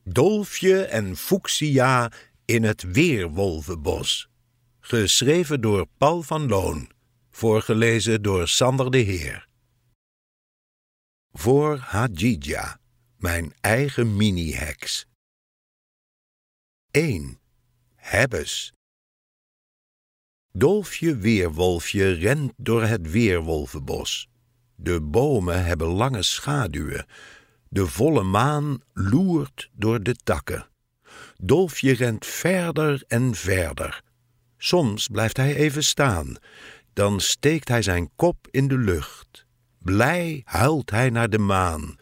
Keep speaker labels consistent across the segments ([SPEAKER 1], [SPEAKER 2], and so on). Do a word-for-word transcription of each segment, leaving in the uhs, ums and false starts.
[SPEAKER 1] Dolfje en Fuchsia in het Weerwolvenbos. Geschreven door Paul van Loon. Voorgelezen door Sander de Heer. Voor Hadjidja, mijn eigen mini-heks. één. Hebbes. Dolfje Weerwolfje rent door het Weerwolvenbos. De bomen hebben lange schaduwen. De volle maan loert door de takken. Dolfje rent verder en verder. Soms blijft hij even staan. Dan steekt hij zijn kop in de lucht. Blij huilt hij naar de maan.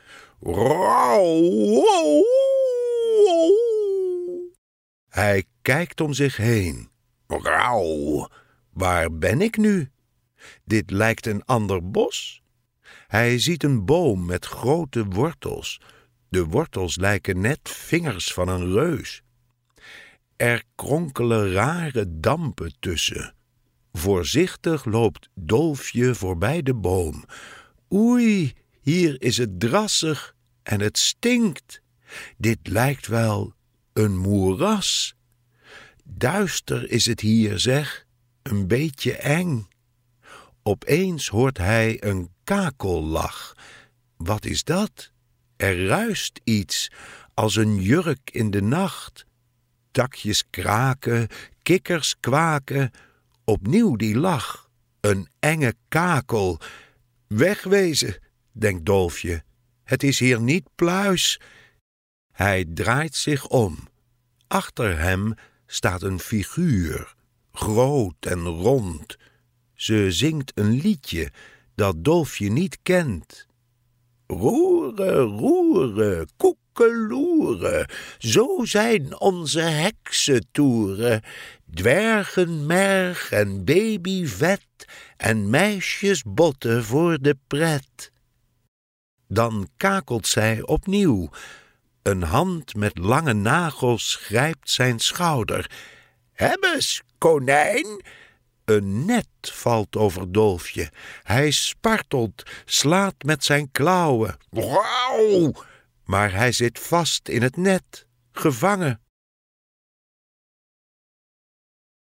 [SPEAKER 1] Rauw! Hij kijkt om zich heen. Rauw! Waar ben ik nu? Dit lijkt een ander bos. Hij ziet een boom met grote wortels. De wortels lijken net vingers van een reus. Er kronkelen rare dampen tussen. Voorzichtig loopt Dolfje voorbij de boom. Oei, hier is het drassig en het stinkt. Dit lijkt wel een moeras. Duister is het hier, zeg, een beetje eng. Opeens hoort hij een kakellach. Wat is dat? Er ruist iets, als een jurk in de nacht. Takjes kraken, kikkers kwaken. Opnieuw die lach, een enge kakel. Wegwezen, denkt Dolfje, het is hier niet pluis. Hij draait zich om. Achter hem staat een figuur, groot en rond. Ze zingt een liedje dat Dolfje niet kent. Roeren, roeren, koekeloeren, zo zijn onze heksentoeren. Dwergenmerg en babyvet en meisjesbotten voor de pret. Dan kakelt zij opnieuw. Een hand met lange nagels grijpt zijn schouder. Hebbes, konijn! Een net valt over Dolfje. Hij spartelt, slaat met zijn klauwen. Wauw! Maar hij zit vast in het net, gevangen.